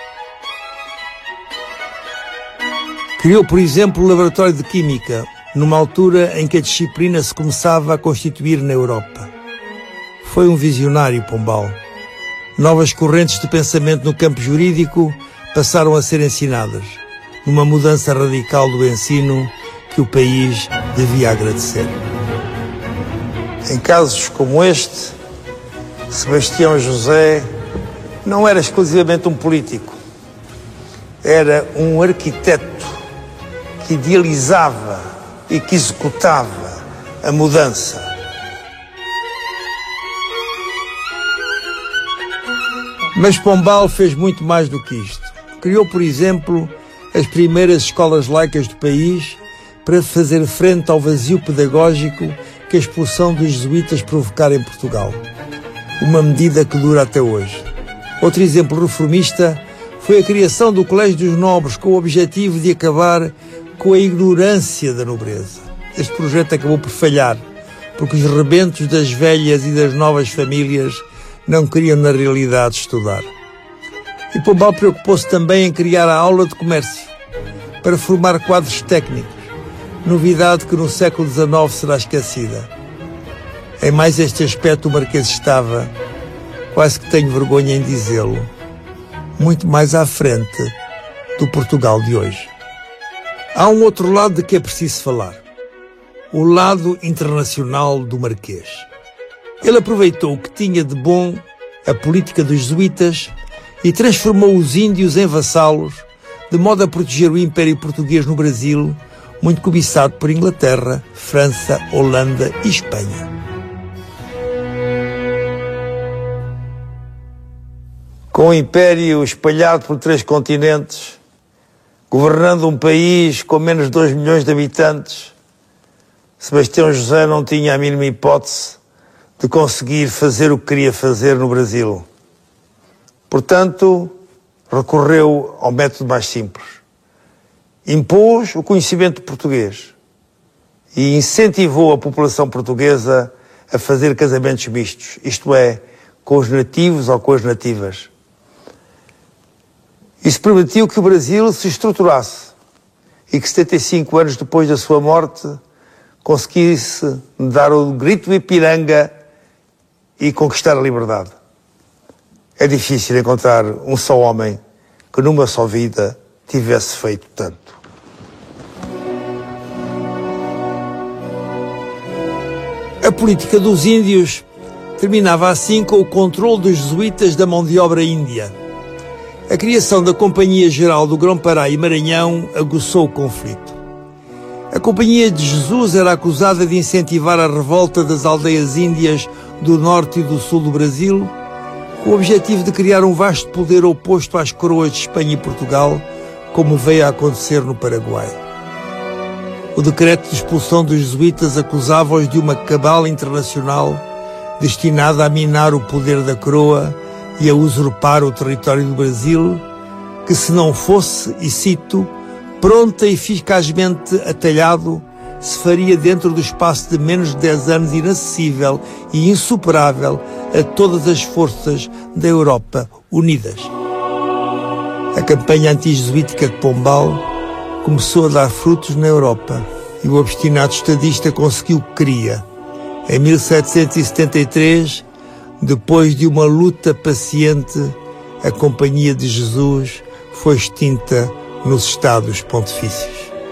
Speaker 2: Criou, por exemplo, o Laboratório de Química, numa altura em que a disciplina se começava a constituir na Europa. Foi um visionário, Pombal. Novas correntes de pensamento no campo jurídico passaram a ser ensinadas, numa mudança radical do ensino que o país devia agradecer.
Speaker 7: Em casos como este, Sebastião José não era exclusivamente um político, era um arquiteto que idealizava e que executava a mudança.
Speaker 2: Mas Pombal fez muito mais do que isto. Criou, por exemplo, as primeiras escolas laicas do país para fazer frente ao vazio pedagógico que a expulsão dos jesuítas provocara em Portugal. Uma medida que dura até hoje. Outro exemplo reformista foi a criação do Colégio dos Nobres com o objetivo de acabar com a ignorância da nobreza. Este projeto acabou por falhar, porque os rebentos das velhas e das novas famílias não queriam na realidade estudar. E Pombal preocupou-se também em criar a aula de comércio, para formar quadros técnicos, novidade que no século dezenove será esquecida. Em mais este aspecto o Marquês estava, quase que tenho vergonha em dizê-lo, muito mais à frente do Portugal de hoje. Há um outro lado de que é preciso falar, o lado internacional do Marquês. Ele aproveitou o que tinha de bom a política dos jesuítas e transformou os índios em vassalos, de modo a proteger o Império Português no Brasil, muito cobiçado por Inglaterra, França, Holanda e Espanha.
Speaker 7: Com o Império espalhado por três continentes, governando um país com menos de dois milhões de habitantes, Sebastião José não tinha a mínima hipótese de conseguir fazer o que queria fazer no Brasil. Portanto, recorreu ao método mais simples. Impôs o conhecimento português e incentivou a população portuguesa a fazer casamentos mistos, isto é, com os nativos ou com as nativas. Isso permitiu que o Brasil se estruturasse e que setenta e cinco anos depois da sua morte conseguisse dar o grito de Ipiranga e conquistar a liberdade. É difícil encontrar um só homem que numa só vida tivesse feito tanto.
Speaker 2: A política dos índios terminava assim com o controle dos jesuítas da mão de obra índia. A criação da Companhia Geral do Grão-Pará e Maranhão aguçou o conflito. A Companhia de Jesus era acusada de incentivar a revolta das aldeias índias do norte e do sul do Brasil, com o objetivo de criar um vasto poder oposto às coroas de Espanha e Portugal, como veio a acontecer no Paraguai. O decreto de expulsão dos jesuítas acusava-os de uma cabala internacional destinada a minar o poder da coroa e a usurpar o território do Brasil, que se não fosse, e cito, pronta e eficazmente atalhado, se faria dentro do espaço de menos de dez anos inacessível e insuperável a todas as forças da Europa unidas. A campanha anti-jesuítica de Pombal começou a dar frutos na Europa e o obstinado estadista conseguiu o que queria. Em mil setecentos e setenta e três, depois de uma luta paciente, a Companhia de Jesus foi extinta nos Estados Pontifícios.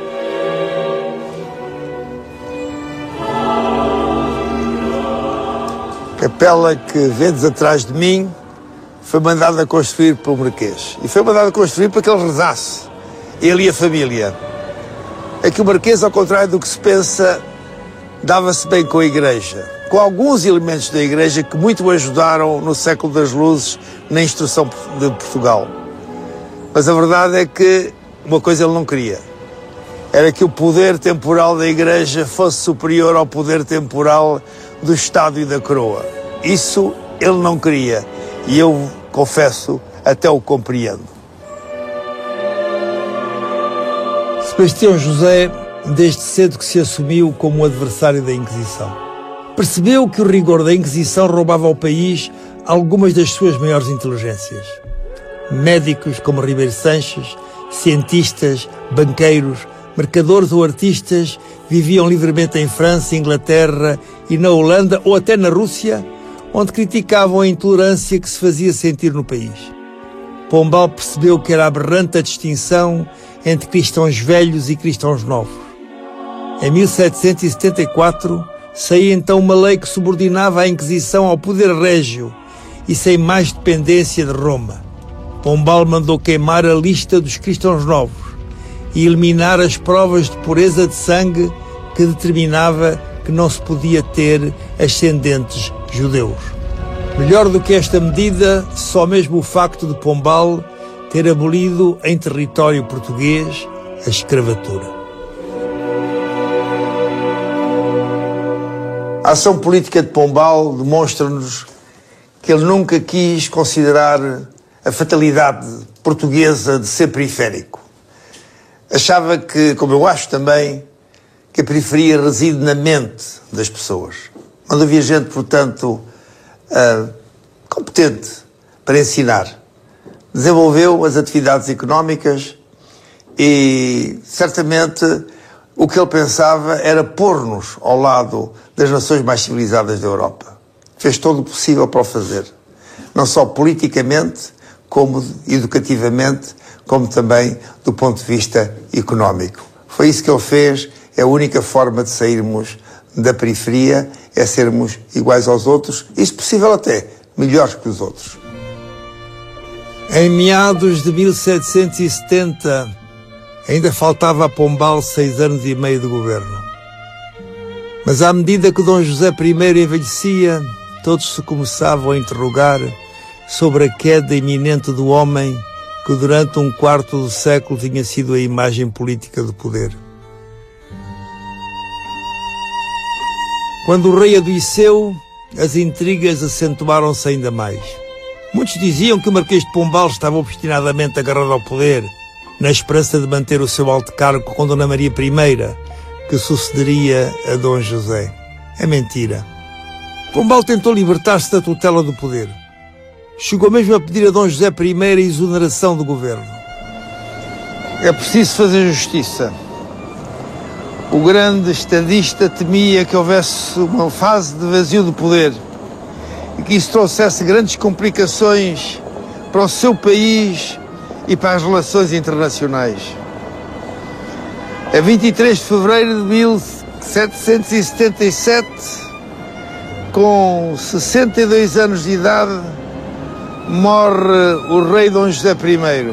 Speaker 7: A capela que vedes atrás de mim foi mandada construir pelo Marquês. E foi mandada construir para que ele rezasse, ele e a família. É que o Marquês, ao contrário do que se pensa, dava-se bem com a Igreja, com alguns elementos da Igreja que muito o ajudaram no século das luzes na instrução de Portugal. Mas a verdade é que uma coisa ele não queria. era que o poder temporal da Igreja fosse superior ao poder temporal do Estado e da coroa. Isso ele não queria, e eu, confesso, até o compreendo.
Speaker 2: Sebastião José, desde cedo que se assumiu como adversário da Inquisição. Percebeu que o rigor da Inquisição roubava ao país algumas das suas maiores inteligências. Médicos como Ribeiro Sanches, cientistas, banqueiros, mercadores ou artistas viviam livremente em França, Inglaterra e na Holanda ou até na Rússia, onde criticavam a intolerância que se fazia sentir no país. Pombal percebeu que era aberrante a distinção entre cristãos velhos e cristãos novos. Em mil setecentos e setenta e quatro, saía então uma lei que subordinava a Inquisição ao poder régio e sem mais dependência de Roma. Pombal mandou queimar a lista dos cristãos novos e eliminar as provas de pureza de sangue que determinava que não se podia ter ascendentes judeus. Melhor do que esta medida, só mesmo o facto de Pombal ter abolido em território português a escravatura.
Speaker 7: A ação política de Pombal demonstra-nos que ele nunca quis considerar a fatalidade portuguesa de ser periférico. Achava que, como eu acho também, que a periferia reside na mente das pessoas. Onde havia gente, portanto, uh, competente para ensinar. Desenvolveu as atividades económicas e, certamente, o que ele pensava era pôr-nos ao lado das nações mais civilizadas da Europa. Fez todo o possível para o fazer. Não só politicamente, como educativamente, como também do ponto de vista económico. Foi isso que ele fez. É a única forma de sairmos da periferia, é sermos iguais aos outros, e, se possível até, melhores que os outros.
Speaker 2: Em meados de mil setecentos e setenta, ainda faltava a Pombal seis anos e meio de governo. Mas à medida que Dom José I envelhecia, todos se começavam a interrogar sobre a queda iminente do homem que durante um quarto do século tinha sido a imagem política do poder. Quando o rei adoeceu, as intrigas acentuaram-se ainda mais. Muitos diziam que o Marquês de Pombal estava obstinadamente agarrado ao poder, na esperança de manter o seu alto cargo com Dona Maria I, que sucederia a Dom José. É mentira. Pombal tentou libertar-se da tutela do poder. Chegou mesmo a pedir a Dom José I a exoneração do governo.
Speaker 7: É preciso fazer justiça. O grande estadista temia que houvesse uma fase de vazio de poder e que isso trouxesse grandes complicações para o seu país e para as relações internacionais. A vinte e três de fevereiro de mil setecentos e setenta e sete, com sessenta e dois anos de idade, morre o rei Dom José I.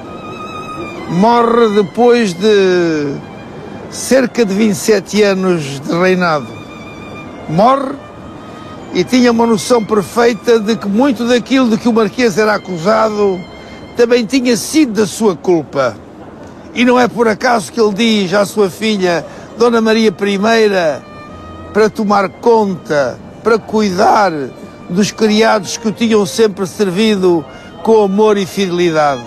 Speaker 7: Morre depois de cerca de vinte e sete anos de reinado. Morre e tinha uma noção perfeita de que muito daquilo de que o Marquês era acusado também tinha sido da sua culpa. E não é por acaso que ele diz à sua filha, Dona Maria I, para tomar conta, para cuidar dos criados que o tinham sempre servido com amor e fidelidade.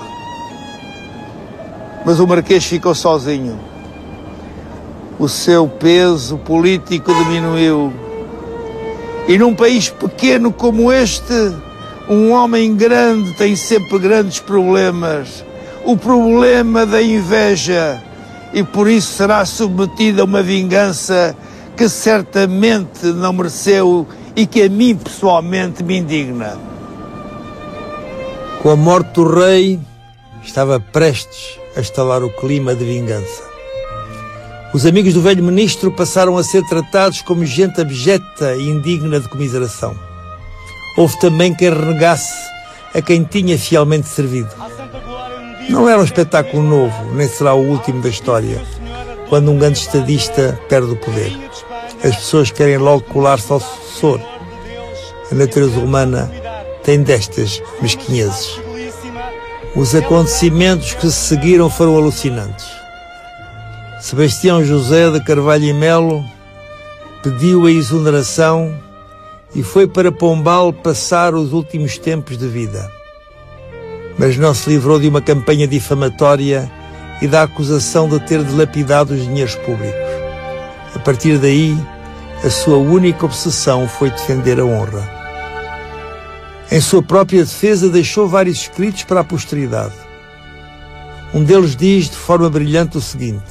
Speaker 7: Mas o Marquês ficou sozinho. O seu peso político diminuiu. E num país pequeno como este, um homem grande tem sempre grandes problemas. O problema da inveja, e por isso será submetido a uma vingança que certamente não mereceu e que a mim pessoalmente me indigna.
Speaker 2: Com a morte do rei, estava prestes a instalar o clima de vingança. Os amigos do velho ministro passaram a ser tratados como gente abjeta e indigna de comiseração. Houve também quem renegasse a quem tinha fielmente servido. Não era um espetáculo novo, nem será o último da história, quando um grande estadista perde o poder. As pessoas querem logo colar-se ao sucessor. A natureza humana tem destas mesquinhezes. Os acontecimentos que se seguiram foram alucinantes. Sebastião José de Carvalho e Melo pediu a exoneração e foi para Pombal passar os últimos tempos de vida. Mas não se livrou de uma campanha difamatória e da acusação de ter dilapidado os dinheiros públicos. A partir daí, a sua única obsessão foi defender a honra. Em sua própria defesa, deixou vários escritos para a posteridade. Um deles diz de forma brilhante o seguinte: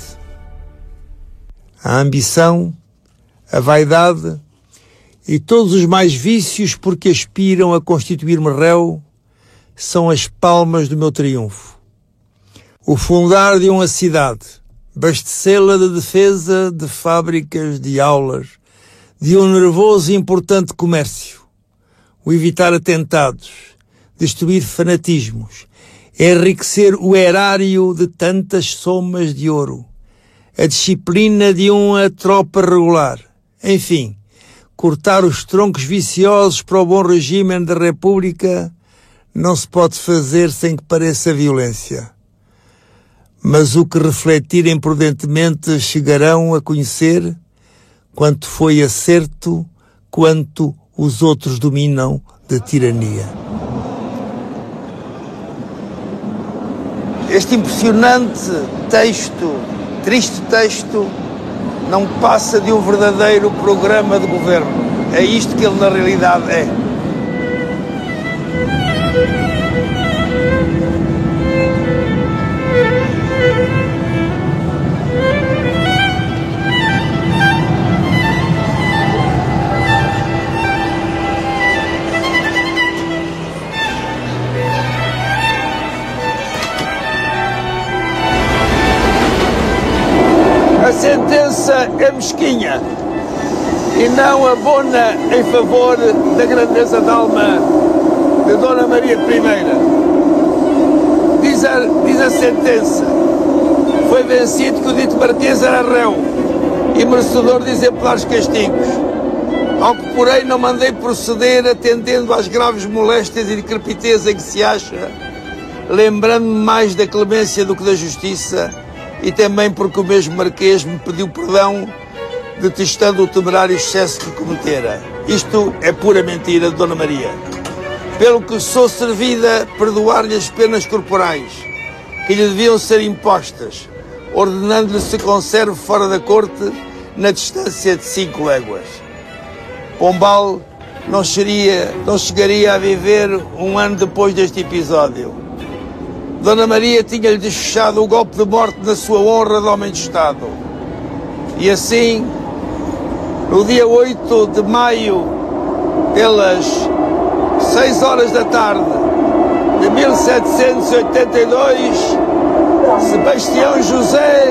Speaker 2: a ambição, a vaidade e todos os mais vícios por que aspiram a constituir-me réu são as palmas do meu triunfo. O fundar de uma cidade, abastecê-la de defesa, de fábricas, de aulas, de um nervoso e importante comércio, o evitar atentados, destruir fanatismos, enriquecer o erário de tantas somas de ouro, a disciplina de uma tropa regular, enfim, cortar os troncos viciosos para o bom regime da República não se pode fazer sem que pareça violência. Mas o que refletirem prudentemente chegarão a conhecer quanto foi acerto, quanto os outros dominam de tirania.
Speaker 6: Este impressionante texto, triste texto, não passa de um verdadeiro programa de governo. É isto que ele na realidade é. A sentença é mesquinha e não abona em favor da grandeza de alma de Dona Maria I. Diz a, diz a sentença: foi vencido que o dito Marquês era réu e merecedor de exemplares castigos, ao que porém não mandei proceder atendendo às graves moléstias e decrepitez em que se acha, lembrando-me mais da clemência do que da justiça, e também porque o mesmo Marquês me pediu perdão, detestando o temerário excesso que cometera. Isto é pura mentira de Dona Maria. Pelo que sou servida perdoar-lhe as penas corporais que lhe deviam ser impostas, ordenando-lhe se conserve fora da corte na distância de cinco léguas. Pombal não, seria, não chegaria a viver um ano depois deste episódio. Dona Maria tinha-lhe desfechado o golpe de morte na sua honra de homem de Estado. E assim, no dia oito de maio, pelas seis horas da tarde de mil setecentos e oitenta e dois, Sebastião José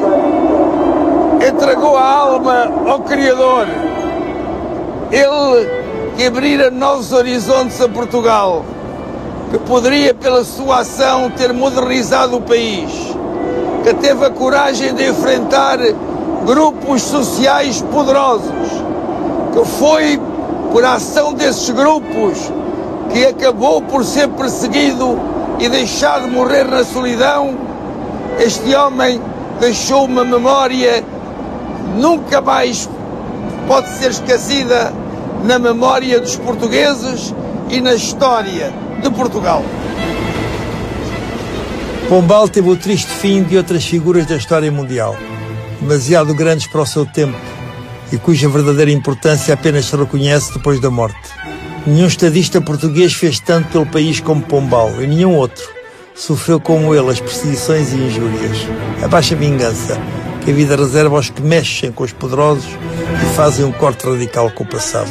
Speaker 6: entregou a alma ao Criador. Ele que abrira novos horizontes a Portugal, que poderia, pela sua ação, ter modernizado o país, que teve a coragem de enfrentar grupos sociais poderosos, que foi por ação desses grupos que acabou por ser perseguido e deixado morrer na solidão. Este homem deixou uma memória que nunca mais pode ser esquecida na memória dos portugueses e na história de Portugal.
Speaker 2: Pombal teve o triste fim de outras figuras da história mundial, demasiado grandes para o seu tempo e cuja verdadeira importância apenas se reconhece depois da morte. Nenhum estadista português fez tanto pelo país como Pombal, e nenhum outro sofreu como ele as perseguições e injúrias. A baixa vingança que a vida reserva aos que mexem com os poderosos e fazem um corte radical com o passado.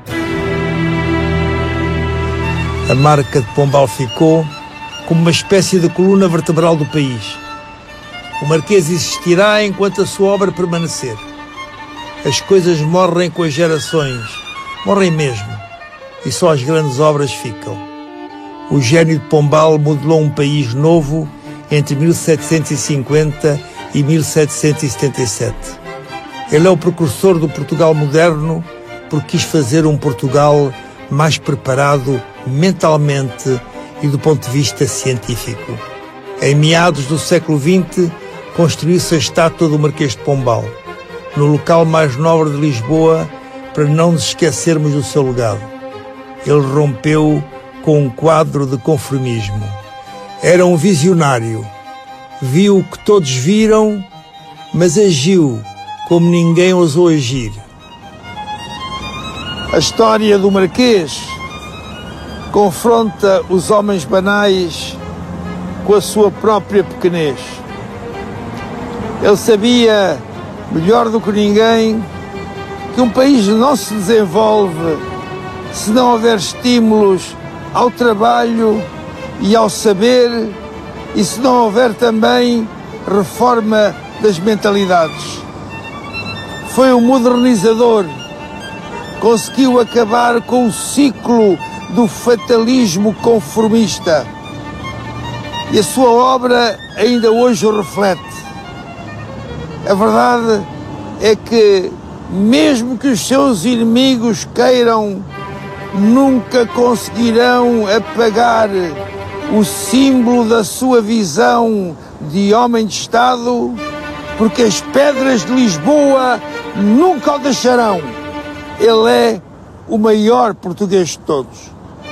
Speaker 2: A marca de Pombal ficou como uma espécie de coluna vertebral do país. O Marquês existirá enquanto a sua obra permanecer. As coisas morrem com as gerações, morrem mesmo, e só as grandes obras ficam. O gênio de Pombal modelou um país novo entre mil setecentos e cinquenta e mil setecentos e setenta e sete. Ele é o precursor do Portugal moderno porque quis fazer um Portugal mais preparado mentalmente e do ponto de vista científico. Em meados do século vinte, construísse a estátua do Marquês de Pombal, no local mais nobre de Lisboa, para não nos esquecermos do seu legado. Ele rompeu com um quadro de conformismo. Era um visionário. Viu o que todos viram, mas agiu como ninguém ousou agir.
Speaker 6: A história do Marquês confronta os homens banais com a sua própria pequenez. Ele sabia, melhor do que ninguém, que um país não se desenvolve se não houver estímulos ao trabalho e ao saber e se não houver também reforma das mentalidades. Foi um modernizador, conseguiu acabar com o ciclo do fatalismo conformista e a sua obra ainda hoje o reflete. A verdade é que, mesmo que os seus inimigos queiram, nunca conseguirão apagar o símbolo da sua visão de homem de Estado, porque as pedras de Lisboa nunca o deixarão. Ele é o maior português de todos.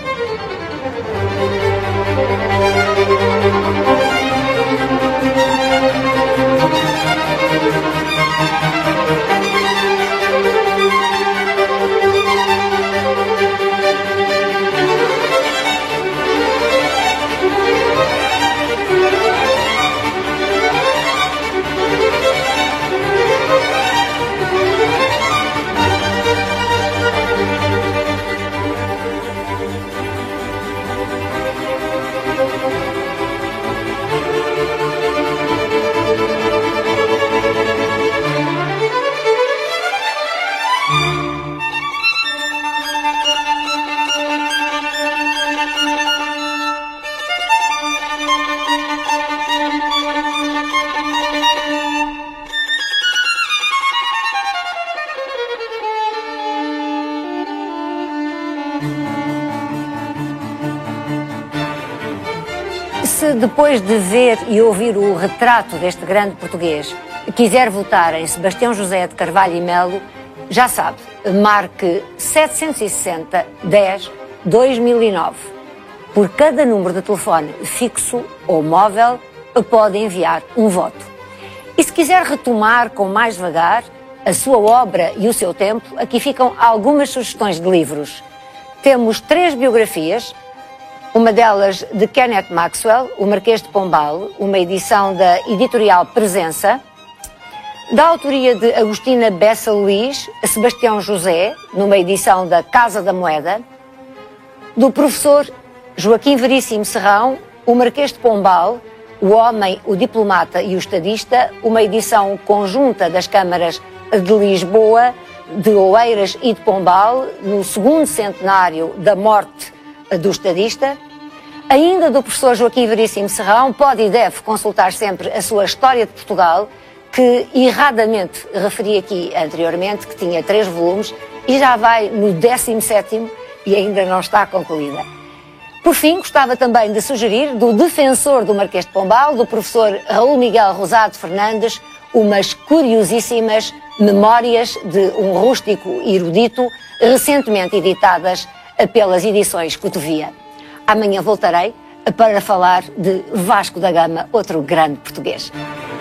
Speaker 1: Se depois de ver e ouvir o retrato deste grande português quiser votar em Sebastião José de Carvalho e Melo, já sabe, marque setecentos e sessenta, dez, dois mil e nove. Por cada número de telefone fixo ou móvel, pode enviar um voto. E se quiser retomar com mais devagar a sua obra e o seu tempo, aqui ficam algumas sugestões de livros. Temos três biografias, uma delas de Kenneth Maxwell, O Marquês de Pombal, uma edição da editorial Presença, da autoria de Agostina Bessa Luís, Sebastião José, numa edição da Casa da Moeda, do professor Joaquim Veríssimo Serrão, O Marquês de Pombal, O Homem, o Diplomata e o Estadista, uma edição conjunta das câmaras de Lisboa, de Oeiras e de Pombal, no segundo centenário da morte do estadista. Ainda do professor Joaquim Veríssimo Serrão, pode e deve consultar sempre a sua História de Portugal, que erradamente referi aqui anteriormente, que tinha três volumes e já vai no décimo sétimo e ainda não está concluída. Por fim, gostava também de sugerir do defensor do Marquês de Pombal, do professor Raul Miguel Rosado Fernandes, umas curiosíssimas memórias de um rústico erudito, recentemente editadas pelas edições Cotovia. Amanhã voltarei para falar de Vasco da Gama, outro grande português.